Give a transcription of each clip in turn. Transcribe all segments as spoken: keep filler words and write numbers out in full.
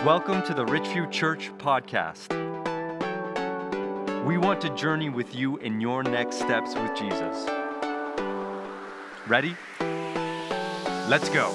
Welcome to the Richview Church podcast. We want to journey with you in your next steps with Jesus. Ready? Let's go.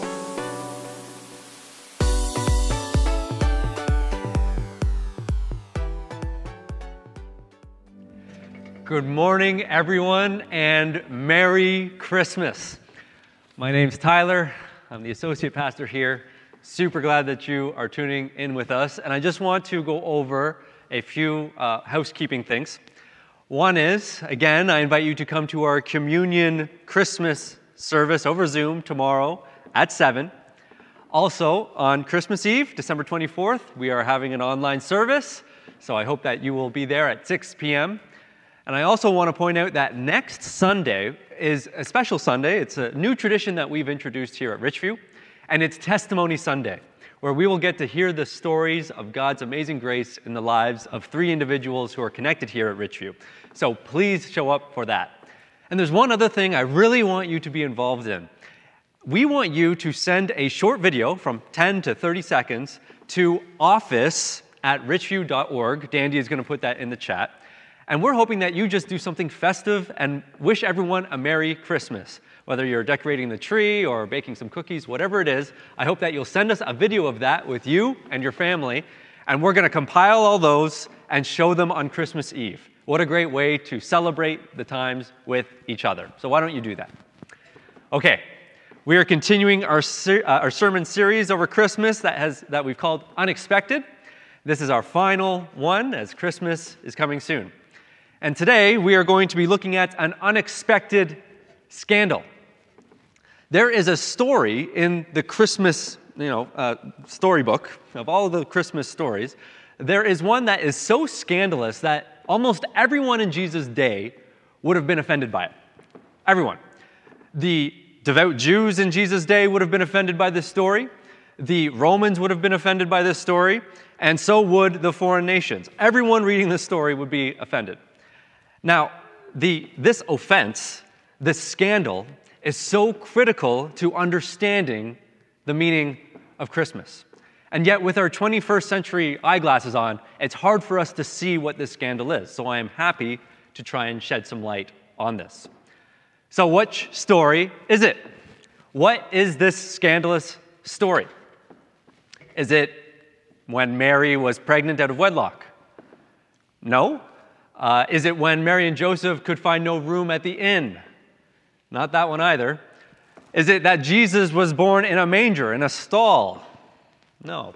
Good morning, everyone, and Merry Christmas. My name's Tyler. I'm the associate pastor here. Super glad that you are tuning in with us. And I just want to go over a few uh, housekeeping things. One is, again, I invite you to come to our communion Christmas service over Zoom tomorrow at seven. Also, on Christmas Eve, December twenty-fourth, we are having an online service. So I hope that you will be there at six p.m. And I also want to point out that next Sunday is a special Sunday. It's a new tradition that we've introduced here at Richview. And it's Testimony Sunday, where we will get to hear the stories of God's amazing grace in the lives of three individuals who are connected here at Richview. So please show up for that. And there's one other thing I really want you to be involved in. We want you to send a short video from ten to thirty seconds to office at richview dot org. Dandy is going to put that in the chat. And we're hoping that you just do something festive and wish everyone a Merry Christmas. Whether you're decorating the tree or baking some cookies, whatever it is, I hope that you'll send us a video of that with you and your family, and we're going to compile all those and show them on Christmas Eve. What a great way to celebrate the times with each other. So why don't you do that? Okay, we are continuing our, ser- uh, our sermon series over Christmas that, has, that we've called Unexpected. This is our final one as Christmas is coming soon. And today we are going to be looking at an unexpected scandal. There is a story in the Christmas, you know, uh, storybook of all the Christmas stories. There is one that is so scandalous that almost everyone in Jesus' day would have been offended by it. Everyone. The devout Jews in Jesus' day would have been offended by this story. The Romans would have been offended by this story. And so would the foreign nations. Everyone reading this story would be offended. Now, the this offense, this scandal, is so critical to understanding the meaning of Christmas. And yet, with our twenty-first century eyeglasses on, it's hard for us to see what this scandal is. So I am happy to try and shed some light on this. So which story is it? What is this scandalous story? Is it when Mary was pregnant out of wedlock? No. Uh, is it when Mary and Joseph could find no room at the inn? Not that one either. Is it that Jesus was born in a manger, in a stall? No.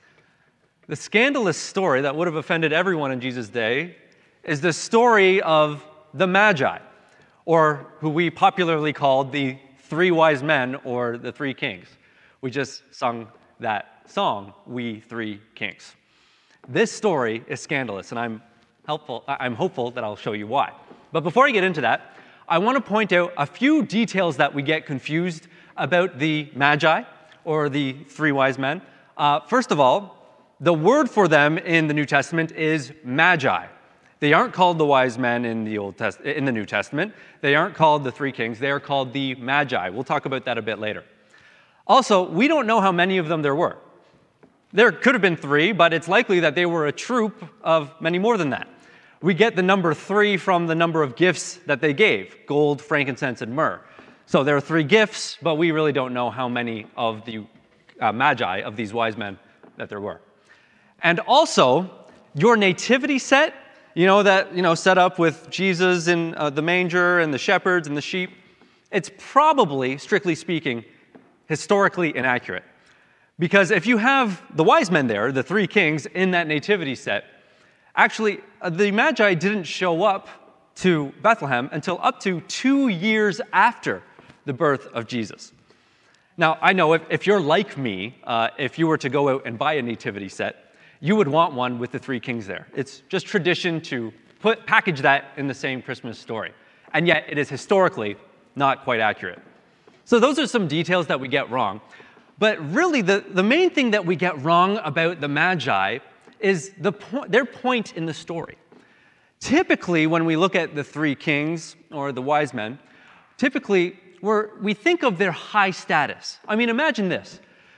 The scandalous story that would have offended everyone in Jesus' day is the story of the Magi, or who we popularly called the three wise men or the three kings. We just sung that song, We Three Kings. This story is scandalous, and I'm helpful. I'm hopeful that I'll show you why. But before I get into that, I want to point out a few details that we get confused about the Magi, or the three wise men. Uh, first of all, the word for them in the New Testament is Magi. They aren't called the wise men in the Old Test- in the New Testament. They aren't called the three kings. They are called the Magi. We'll talk about that a bit later. Also, we don't know how many of them there were. There could have been three, but it's likely that they were a troop of many more than that. We get the number three from the number of gifts that they gave, gold, frankincense, and myrrh. So there are three gifts, but we really don't know how many of the uh, Magi, of these wise men, that there were. And also, your nativity set, you know, that, you know, set up with Jesus in uh, the manger and the shepherds and the sheep, it's probably, strictly speaking, historically inaccurate. Because if you have the wise men there, the three kings, in that nativity set, actually, the Magi didn't show up to Bethlehem until up to two years after the birth of Jesus. Now, I know if, if you're like me, uh, if you were to go out and buy a nativity set, you would want one with the three kings there. It's just tradition to put package that in the same Christmas story. And yet, it is historically not quite accurate. So those are some details that we get wrong. But really, the, the main thing that we get wrong about the Magi is the po- their point in the story. Typically, when we look at the three kings or the wise men, typically we're, we think of their high status. I mean, imagine this.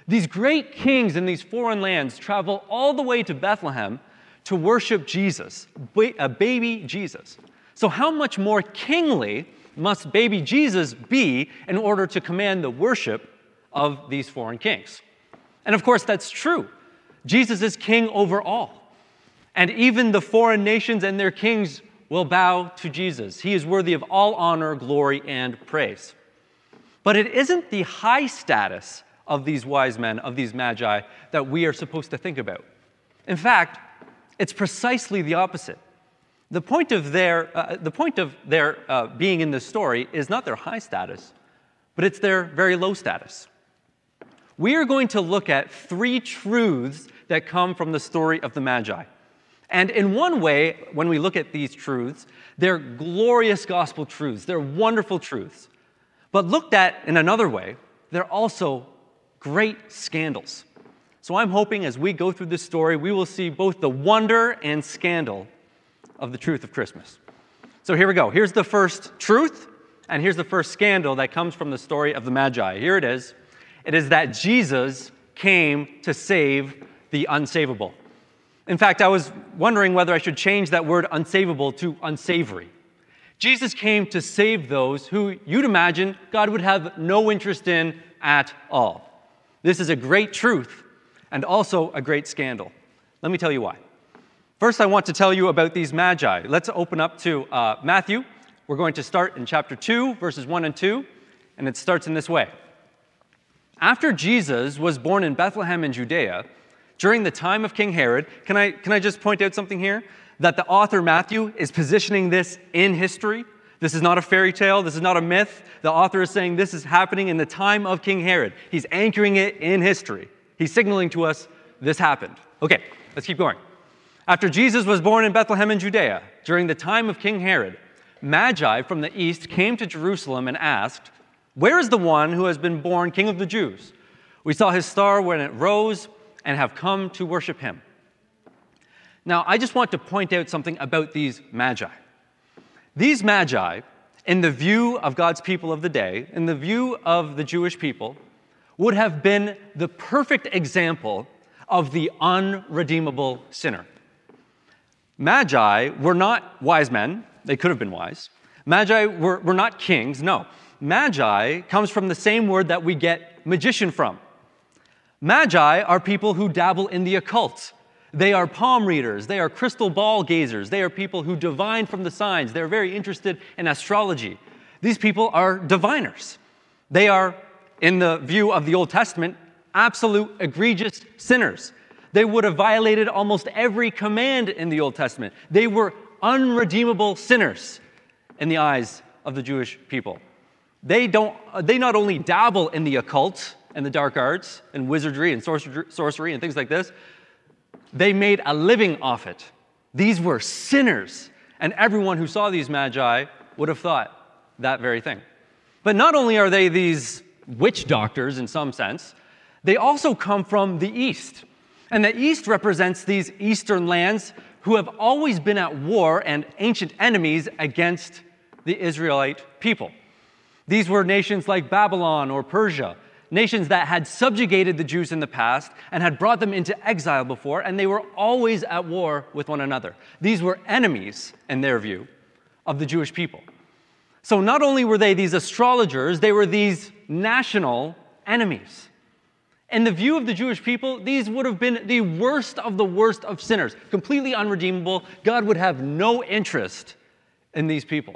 These great kings in these foreign lands travel all the way to Bethlehem to worship Jesus, a baby Jesus. So how much more kingly must baby Jesus be in order to command the worship of these foreign kings? And of course, that's true. Jesus is king over all. And even the foreign nations and their kings will bow to Jesus. He is worthy of all honor, glory, and praise. But it isn't the high status of these wise men, of these magi, that we are supposed to think about. In fact, it's precisely the opposite. The point of their, uh, the point of their uh, being in this story is not their high status, but it's their very low status. We are going to look at three truths that come from the story of the Magi. And in one way, when we look at these truths, they're glorious gospel truths. They're wonderful truths. But looked at in another way, they're also great scandals. So I'm hoping as we go through this story, we will see both the wonder and scandal of the truth of Christmas. So here we go. Here's the first truth, and here's the first scandal that comes from the story of the Magi. Here it is. It is that Jesus came to save the unsavable. In fact, I was wondering whether I should change that word unsavable to unsavory. Jesus came to save those who you'd imagine God would have no interest in at all. This is a great truth and also a great scandal. Let me tell you why. First, I want to tell you about these magi. Let's open up to uh, Matthew. We're going to start in chapter two, verses one and two, and it starts in this way. After Jesus was born in Bethlehem in Judea, during the time of King Herod, can I, can I just point out something here? That the author Matthew is positioning this in history. This is not a fairy tale. This is not a myth. The author is saying this is happening in the time of King Herod. He's anchoring it in history. He's signaling to us this happened. Okay, let's keep going. After Jesus was born in Bethlehem in Judea, during the time of King Herod, Magi from the east came to Jerusalem and asked, "Where is the one who has been born King of the Jews? We saw his star when it rose and have come to worship him." Now, I just want to point out something about these magi. These magi, in the view of God's people of the day, in the view of the Jewish people, would have been the perfect example of the unredeemable sinner. Magi were not wise men. They could have been wise. Magi were, were not kings. No. Magi comes from the same word that we get magician from. Magi are people who dabble in the occult. They are palm readers. They are crystal ball gazers. They are people who divine from the signs. They're very interested in astrology. These people are diviners. They are, in the view of the Old Testament, absolute egregious sinners. They would have violated almost every command in the Old Testament. They were unredeemable sinners in the eyes of the Jewish people. They don't. They not only dabble in the occult and the dark arts and wizardry and sorcery and things like this, they made a living off it. These were sinners, and everyone who saw these magi would have thought that very thing. But not only are they these witch doctors in some sense, they also come from the east. And the east represents these eastern lands who have always been at war and ancient enemies against the Israelite people. These were nations like Babylon or Persia, nations that had subjugated the Jews in the past and had brought them into exile before, and they were always at war with one another. These were enemies, in their view, of the Jewish people. So not only were they these astrologers, they were these national enemies. In the view of the Jewish people, these would have been the worst of the worst of sinners, completely unredeemable. God would have no interest in these people.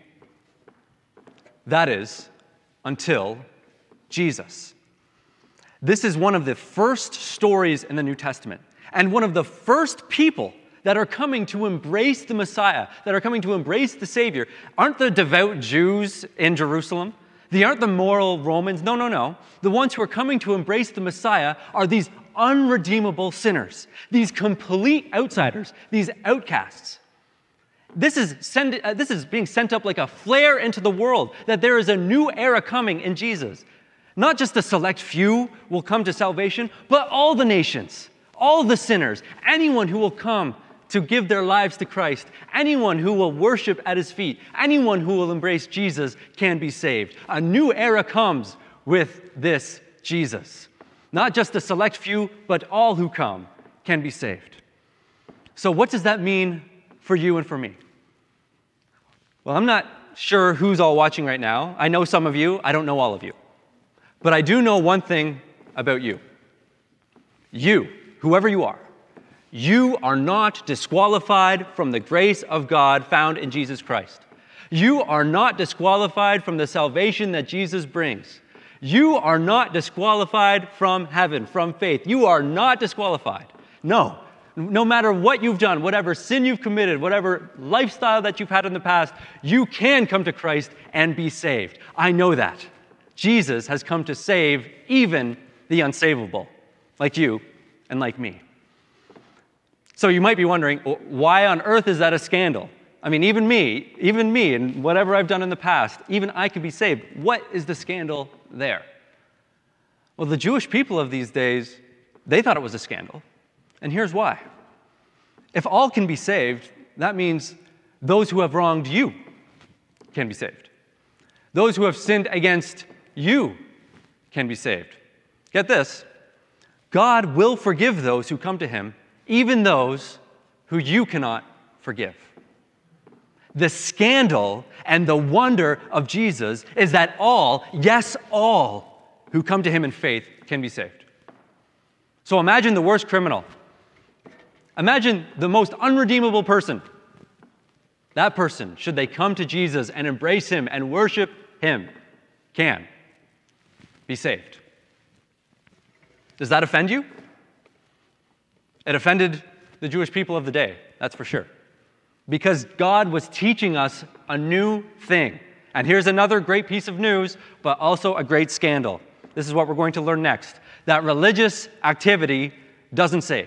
That is, until Jesus. This is one of the first stories in the New Testament, and one of the first people that are coming to embrace the Messiah, that are coming to embrace the Savior, aren't the devout Jews in Jerusalem. They aren't the moral Romans. No, no, no. The ones who are coming to embrace the Messiah are these unredeemable sinners, these complete outsiders, these outcasts. This is, send, uh, this is being sent up like a flare into the world, that there is a new era coming in Jesus. Not just a select few will come to salvation, but all the nations, all the sinners, anyone who will come to give their lives to Christ, anyone who will worship at his feet, anyone who will embrace Jesus can be saved. A new era comes with this Jesus. Not just a select few, but all who come can be saved. So what does that mean for you and for me? Well, I'm not sure who's all watching right now. I know some of you. I don't know all of you. But I do know one thing about you. You, whoever you are, you are not disqualified from the grace of God found in Jesus Christ. You are not disqualified from the salvation that Jesus brings. You are not disqualified from heaven, from faith. You are not disqualified. No. No matter what you've done, whatever sin you've committed, whatever lifestyle that you've had in the past, you can come to Christ and be saved. I know that. Jesus has come to save even the unsavable, like you and like me. So you might be wondering, why on earth is that a scandal? I mean, even me, even me, and whatever I've done in the past, even I could be saved. What is the scandal there? Well, the Jewish people of these days, they thought it was a scandal. And here's why. If all can be saved, that means those who have wronged you can be saved. Those who have sinned against you can be saved. Get this. God will forgive those who come to him, even those who you cannot forgive. The scandal and the wonder of Jesus is that all, yes, all, who come to him in faith can be saved. So imagine the worst criminal. Imagine the most unredeemable person. That person, should they come to Jesus and embrace him and worship him, can be saved. Does that offend you? It offended the Jewish people of the day, that's for sure. Because God was teaching us a new thing. And here's another great piece of news, but also a great scandal. This is what we're going to learn next. That religious activity doesn't save.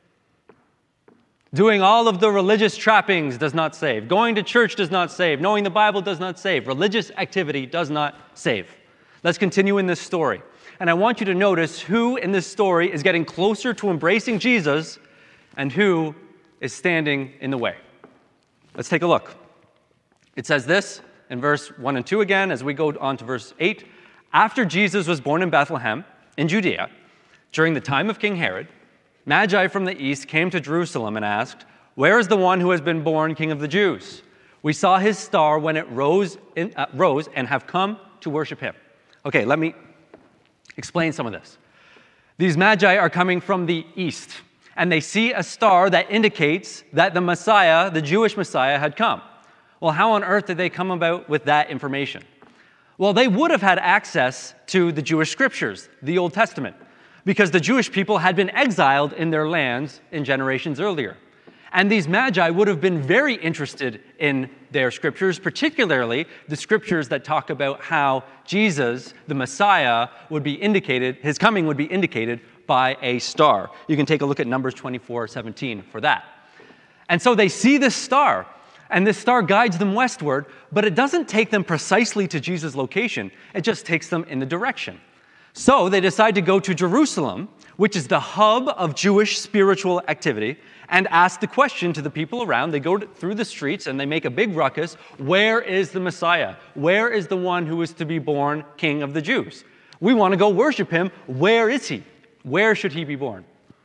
Doing all of the religious trappings does not save. Going to church does not save. Knowing the Bible does not save. Religious activity does not save. Let's continue in this story. And I want you to notice who in this story is getting closer to embracing Jesus and who is standing in the way. Let's take a look. It says this in verse one and two again as we go on to verse eight. After Jesus was born in Bethlehem in Judea, during the time of King Herod, Magi from the east came to Jerusalem and asked, "Where is the one who has been born King of the Jews? We saw his star when it rose, in, uh, rose and have come to worship him." Okay, let me explain some of this. These Magi are coming from the east, and they see a star that indicates that the Messiah, the Jewish Messiah, had come. Well, how on earth did they come about with that information? Well, they would have had access to the Jewish scriptures, the Old Testament, because the Jewish people had been exiled in their lands in generations earlier. And these Magi would have been very interested in their scriptures, particularly the scriptures that talk about how Jesus, the Messiah, would be indicated, his coming would be indicated by a star. You can take a look at Numbers twenty-four seventeen for that. And so they see this star, and this star guides them westward, but it doesn't take them precisely to Jesus' location. It just takes them in the direction. So they decide to go to Jerusalem, which is the hub of Jewish spiritual activity, and ask the question to the people around. They go through the streets and they make a big ruckus. Where is the Messiah? Where is the one who is to be born King of the Jews? We want to go worship him. Where is he? Where should he be born?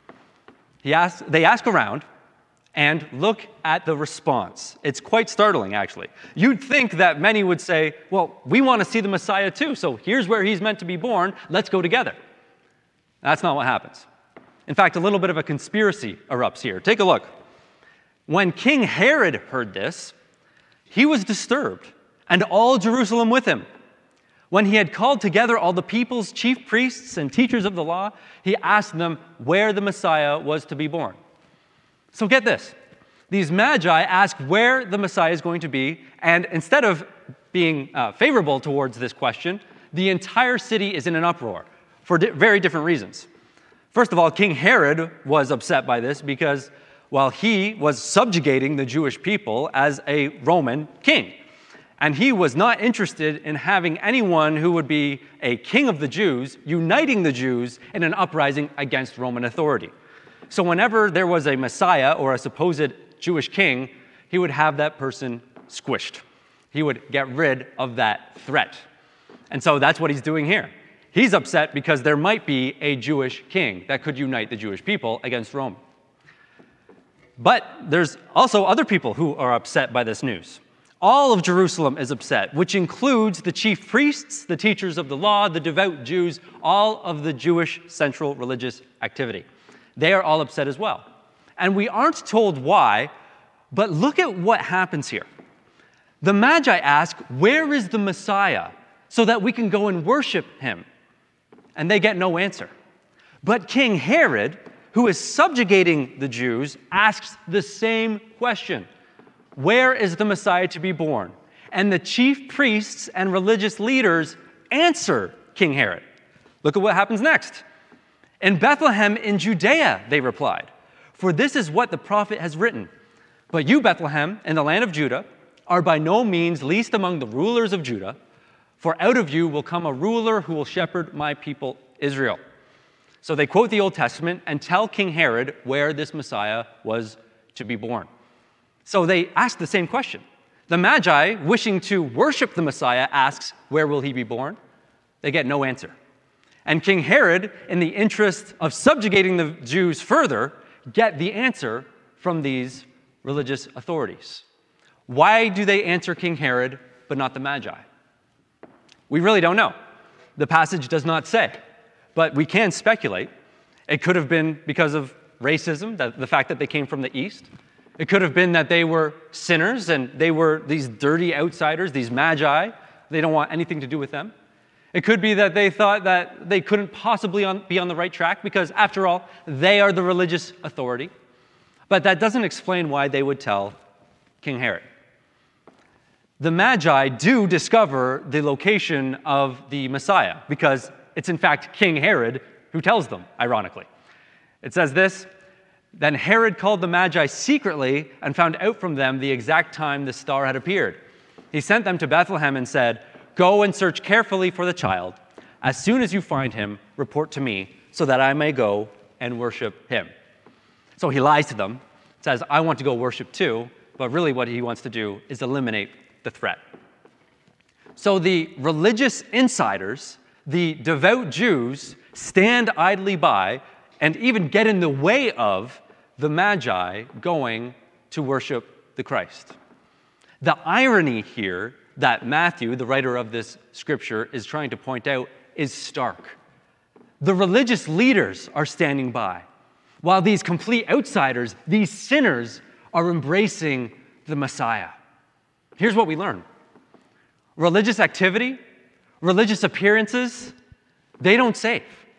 He asks, they ask around, and look at the response. It's quite startling, actually. You'd think that many would say, well, we want to see the Messiah too, so here's where he's meant to be born. Let's go together. That's not what happens. In fact, a little bit of a conspiracy erupts here. Take a look. When King Herod heard this, he was disturbed, and all Jerusalem with him. When he had called together all the people's chief priests and teachers of the law, he asked them where the Messiah was to be born. So get this. These Magi ask where the Messiah is going to be, and instead of being uh, favorable towards this question, the entire city is in an uproar for di- very different reasons. First of all, King Herod was upset by this because, well, he was subjugating the Jewish people as a Roman king. And he was not interested in having anyone who would be a king of the Jews, uniting the Jews in an uprising against Roman authority. So whenever there was a Messiah or a supposed Jewish king, he would have that person squished. He would get rid of that threat. And so that's what he's doing here. He's upset because there might be a Jewish king that could unite the Jewish people against Rome. But there's also other people who are upset by this news. All of Jerusalem is upset, which includes the chief priests, the teachers of the law, the devout Jews, all of the Jewish central religious activity. They are all upset as well. And we aren't told why, but look at what happens here. The Magi ask, "Where is the Messiah, so that we can go and worship him?" And they get no answer. But King Herod, who is subjugating the Jews, asks the same question. Where is the Messiah to be born? And the chief priests and religious leaders answer King Herod. Look at what happens next. "In Bethlehem in Judea," they replied, "for this is what the prophet has written. But you, Bethlehem, in the land of Judah, are by no means least among the rulers of Judah, for out of you will come a ruler who will shepherd my people Israel." So they quote the Old Testament and tell King Herod where this Messiah was to be born. So they ask the same question. The Magi, wishing to worship the Messiah, asks, "Where will he be born?" They get no answer. And King Herod, in the interest of subjugating the Jews further, get the answer from these religious authorities. Why do they answer King Herod, but not the Magi? We really don't know. The passage does not say, but we can speculate. It could have been because of racism, that the fact that they came from the East. It could have been that they were sinners and they were these dirty outsiders, these Magi. They don't want anything to do with them. It could be that they thought that they couldn't possibly on, be on the right track because, after all, they are the religious authority. But that doesn't explain why they would tell King Herod. The Magi do discover the location of the Messiah because it's in fact King Herod who tells them, ironically. It says this, "Then Herod called the Magi secretly and found out from them the exact time the star had appeared. He sent them to Bethlehem and said, 'Go and search carefully for the child. As soon as you find him, report to me so that I may go and worship him.'" So he lies to them, says, "I want to go worship too," but really what he wants to do is eliminate the threat. So the religious insiders, the devout Jews, stand idly by and even get in the way of the Magi going to worship the Christ. The irony here that Matthew, the writer of this scripture, is trying to point out is stark. The religious leaders are standing by, while these complete outsiders, these sinners, are embracing the Messiah. Here's what we learn. Religious activity, religious appearances, they don't save.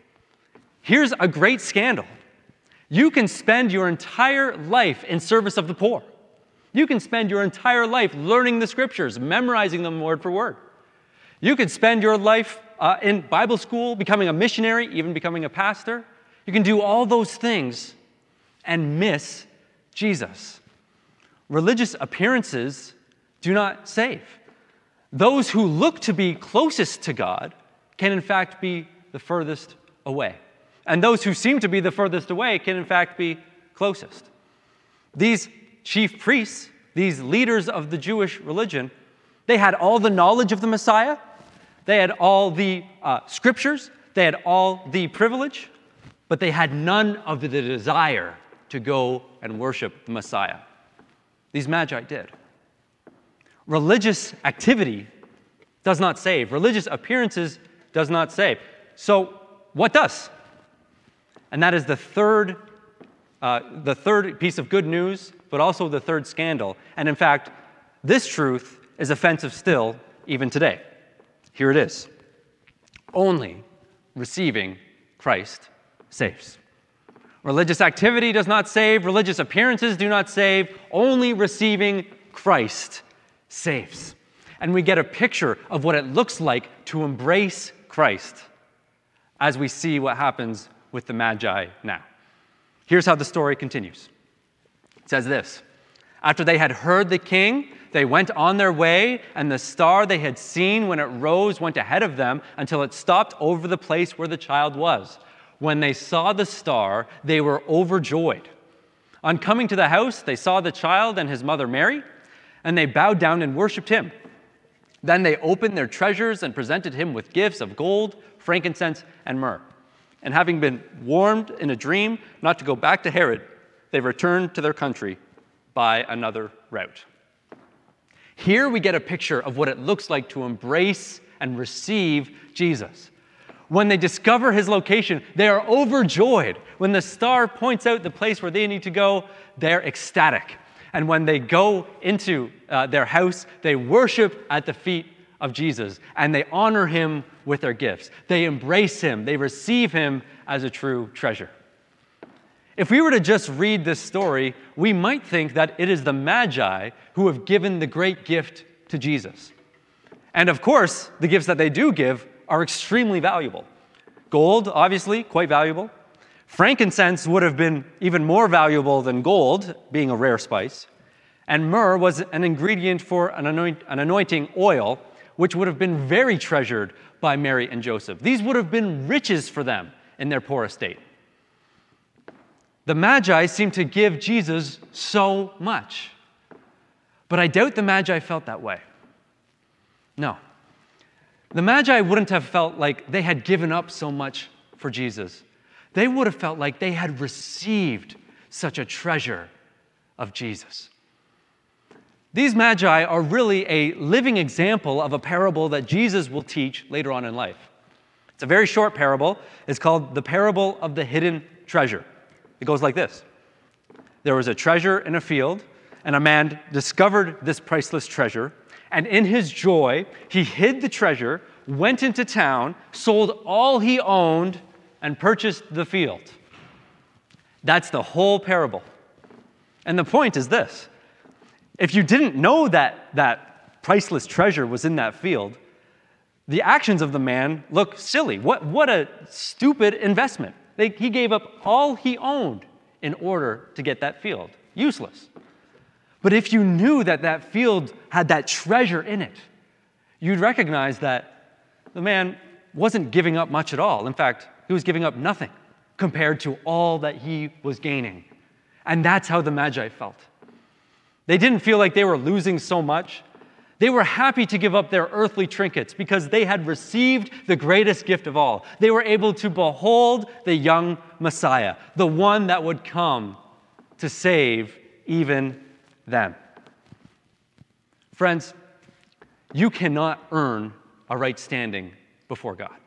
Here's a great scandal. You can spend your entire life in service of the poor. You can spend your entire life learning the scriptures, memorizing them word for word. You could spend your life uh, in Bible school, becoming a missionary, even becoming a pastor. You can do all those things and miss Jesus. Religious appearances do not save. Those who look to be closest to God can in fact be the furthest away. And those who seem to be the furthest away can in fact be closest. These chief priests, these leaders of the Jewish religion, they had all the knowledge of the Messiah, they had all the uh, scriptures, they had all the privilege, but they had none of the desire to go and worship the Messiah. These Magi did. Religious activity does not save. Religious appearances does not save. So what does? And that is the third, uh, the third piece of good news, but also the third scandal. And in fact, this truth is offensive still, even today. Here it is. Only receiving Christ saves. Religious activity does not save. Religious appearances do not save. Only receiving Christ saves. And we get a picture of what it looks like to embrace Christ as we see what happens with the Magi now. Here's how the story continues. It says this: "After they had heard the king, they went on their way, and the star they had seen when it rose went ahead of them until it stopped over the place where the child was. When they saw the star, they were overjoyed. On coming to the house, they saw the child and his mother Mary, and they bowed down and worshipped him. Then they opened their treasures and presented him with gifts of gold, frankincense, and myrrh. And having been warned in a dream not to go back to Herod, they returned to their country by another route. Here we get a picture of what it looks like to embrace and receive Jesus. When they discover his location, they are overjoyed. When the star points out the place where they need to go, they're ecstatic. And when they go into uh, their house, they worship at the feet of Jesus, and they honor him with their gifts. They embrace him. They receive him as a true treasure. If we were to just read this story, we might think that it is the Magi who have given the great gift to Jesus. And of course, the gifts that they do give are extremely valuable. Gold, obviously, quite valuable. Frankincense would have been even more valuable than gold, being a rare spice. And myrrh was an ingredient for an, anoint, an anointing oil, which would have been very treasured by Mary and Joseph. These would have been riches for them in their poor estate. The Magi seem to give Jesus so much. But I doubt the Magi felt that way. No. The Magi wouldn't have felt like they had given up so much for Jesus. They would have felt like they had received such a treasure of Jesus. These Magi are really a living example of a parable that Jesus will teach later on in life. It's a very short parable. It's called the parable of the hidden treasure. It goes like this. There was a treasure in a field, and a man discovered this priceless treasure, and in his joy, he hid the treasure, went into town, sold all he owned, and purchased the field. That's the whole parable. And the point is this. If you didn't know that that priceless treasure was in that field, the actions of the man look silly. What, what a stupid investment. They, he gave up all he owned in order to get that field. Useless. But if you knew that that field had that treasure in it, you'd recognize that the man wasn't giving up much at all. In fact, he was giving up nothing compared to all that he was gaining. And that's how the Magi felt. They didn't feel like they were losing so much. They were happy to give up their earthly trinkets because they had received the greatest gift of all. They were able to behold the young Messiah, the one that would come to save even them. Friends, you cannot earn a right standing before God.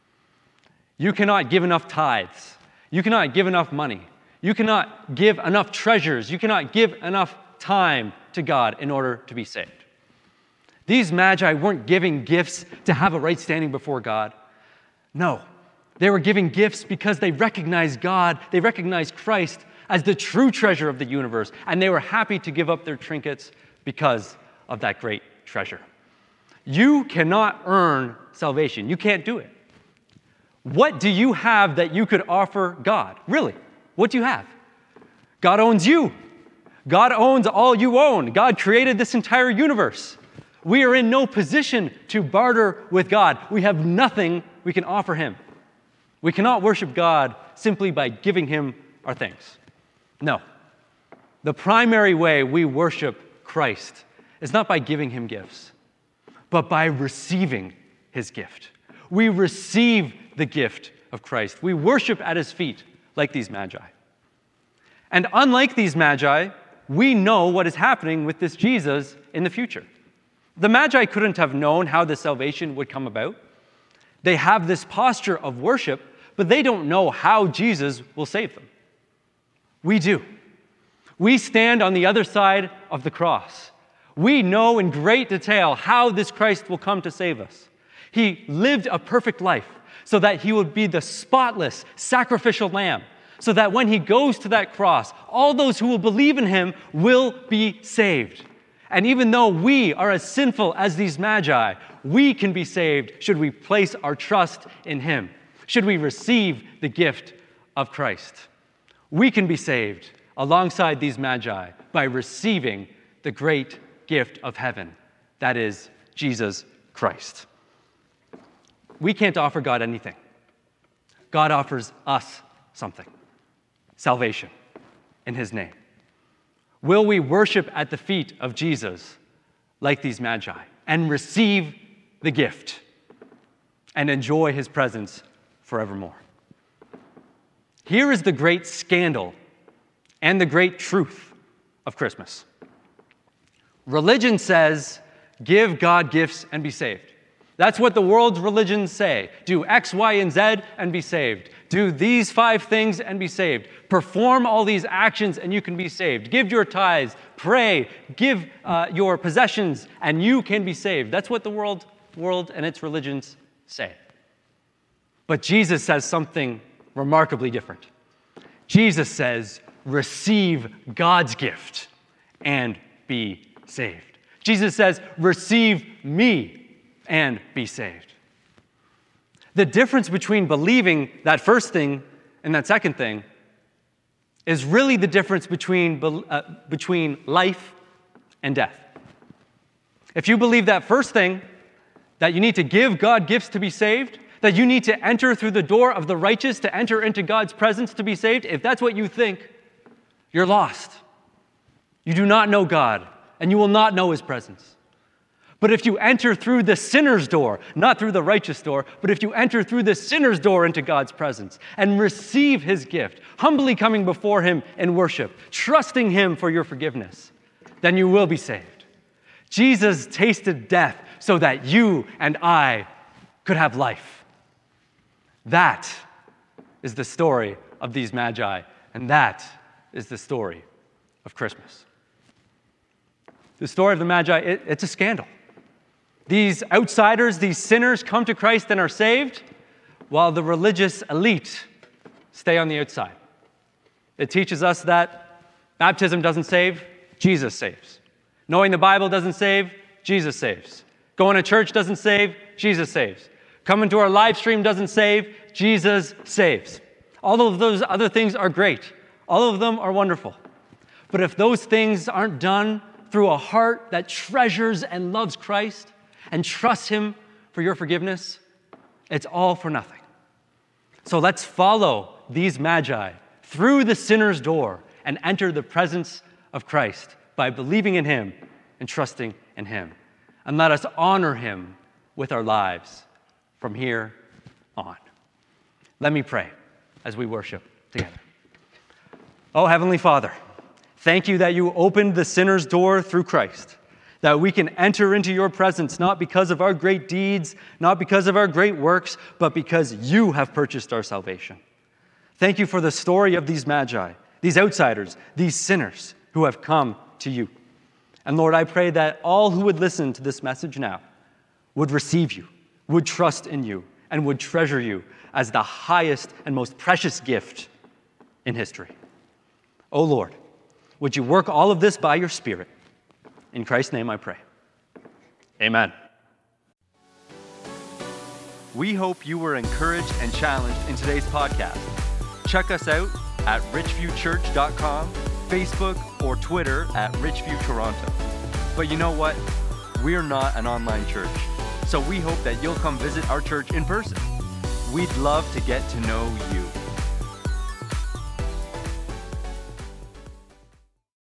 You cannot give enough tithes. You cannot give enough money. You cannot give enough treasures. You cannot give enough time to God in order to be saved. These Magi weren't giving gifts to have a right standing before God. No, they were giving gifts because they recognized God, they recognized Christ as the true treasure of the universe, and they were happy to give up their trinkets because of that great treasure. You cannot earn salvation. You can't do it. What do you have that you could offer God? Really, what do you have? God owns you. God owns all you own. God created this entire universe. We are in no position to barter with God. We have nothing we can offer him. We cannot worship God simply by giving him our things. No. The primary way we worship Christ is not by giving him gifts, but by receiving his gift. We receive the gift of Christ. We worship at his feet like these Magi. And unlike these Magi, we know what is happening with this Jesus in the future. The Magi couldn't have known how the salvation would come about. They have this posture of worship, but they don't know how Jesus will save them. We do. We stand on the other side of the cross. We know in great detail how this Christ will come to save us. He lived a perfect life so that he would be the spotless, sacrificial lamb, so that when he goes to that cross, all those who will believe in him will be saved. And even though we are as sinful as these Magi, we can be saved should we place our trust in him, should we receive the gift of Christ. We can be saved alongside these Magi by receiving the great gift of heaven, that is, Jesus Christ. We can't offer God anything. God offers us something. Salvation in his name. Will we worship at the feet of Jesus like these Magi? and receive the gift and enjoy his presence forevermore. Here is the great scandal and the great truth of Christmas. Religion says, give God gifts and be saved. That's what the world's religions say. Do X, Y, and Z and be saved. Do these five things and be saved. Perform all these actions and you can be saved. Give your tithes, pray, give uh, your possessions, and you can be saved. That's what the world, world and its religions say. But Jesus says something remarkably different. Jesus says, receive God's gift and be saved. Jesus says, receive me and be saved. The difference between believing that first thing and that second thing is really the difference between, uh, between life and death. If you believe that first thing, that you need to give God gifts to be saved, that you need to enter through the door of the righteous to enter into God's presence to be saved, if that's what you think, you're lost. You do not know God, and you will not know his presence. But if you enter through the sinner's door, not through the righteous door, but if you enter through the sinner's door into God's presence and receive his gift, humbly coming before him in worship, trusting him for your forgiveness, then you will be saved. Jesus tasted death so that you and I could have life. That is the story of these magi, and that is the story of Christmas. The story of the Magi, it, it's a scandal. These outsiders, these sinners come to Christ and are saved, while the religious elite stay on the outside. It teaches us that baptism doesn't save, Jesus saves. Knowing the Bible doesn't save, Jesus saves. Going to church doesn't save, Jesus saves. Coming to our live stream doesn't save, Jesus saves. All of those other things are great. All of them are wonderful. But if those things aren't done through a heart that treasures and loves Christ and trusts him for your forgiveness, it's all for nothing. So let's follow these magi through the sinner's door and enter the presence of Christ by believing in him and trusting in him. And let us honor him with our lives from here on. Let me pray as we worship together. Oh, Heavenly Father, thank you that you opened the sinner's door through Christ, that we can enter into your presence not because of our great deeds, not because of our great works, but because you have purchased our salvation. Thank you for the story of these magi, these outsiders, these sinners who have come to you. And Lord, I pray that all who would listen to this message now would receive you, would trust in you, and would treasure you as the highest and most precious gift in history. Oh Lord, would you work all of this by your Spirit? In Christ's name I pray. Amen. We hope you were encouraged and challenged in today's podcast. Check us out at richview church dot com, Facebook, or Twitter at richview toronto. But you know what? We're not an online church, so we hope that you'll come visit our church in person. We'd love to get to know you.